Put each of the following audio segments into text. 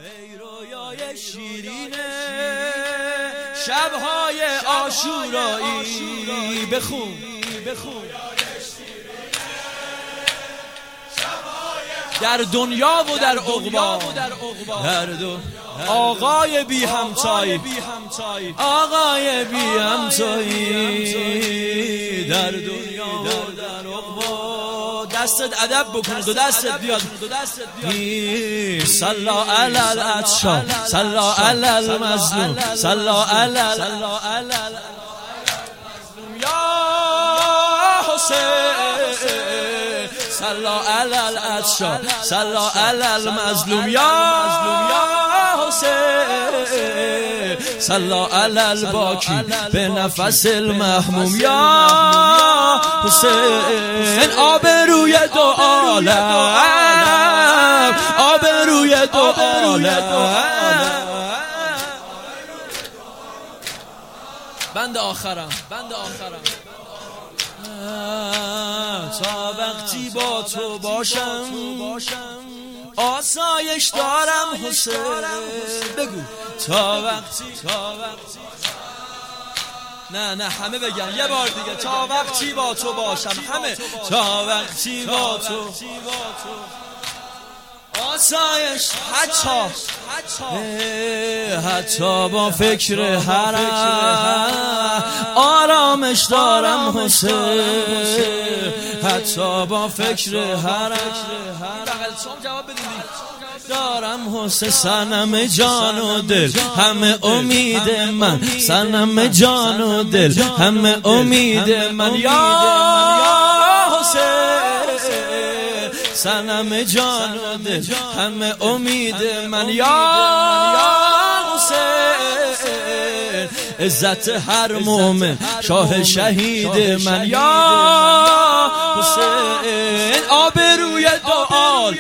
ای رویای شیرینه شبهای عاشورایی بخون در دنیا و در عقبا هر دو آقای بی همتایی آقای بی همتایی در دنیا و در عقبا دستت ادب بکن دو دستت بیاد صلا علی العطشان صلا علی المظلوم صلا علی یا حسین صلا علی العطشان صلا علی المظلوم یا حسین صلا علی الباکی به نفس المحموم یا حسین آبروی دو عالم آبروی دو عالم بند آخرم تا وقتی با تو باشم آسایش دارم حسین بگو تا وقتی نه همه بگن یه بار دیگه تا وقتی با تو باشم همه تا وقتی با تو آسایش حتی با فکر حرم آرامش دارم حسین حتی با فکر حرم جواب دارم حسین صنم جان و دل همه امید من صنم جان و دل همه امید من یا حسین صنم جان و دل همه امید من یا حسین عزت هر مومن شاه شهید من یا حسین آبروی دو عالم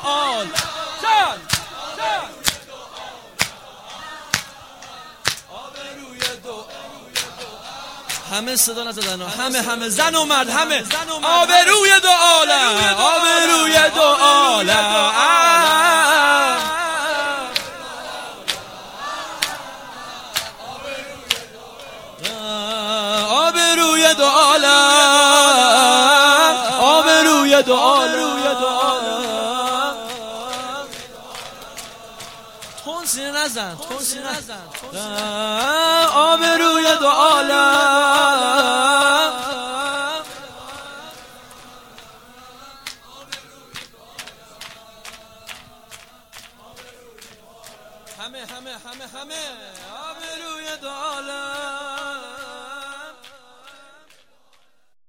همه صدا نزدن همه زن و مرد همه آبروی دو عالم آبروی دو عالم آبروی دو عالم آبروی دو عالم تونسی نزن آبروی دو عالم همه آبروی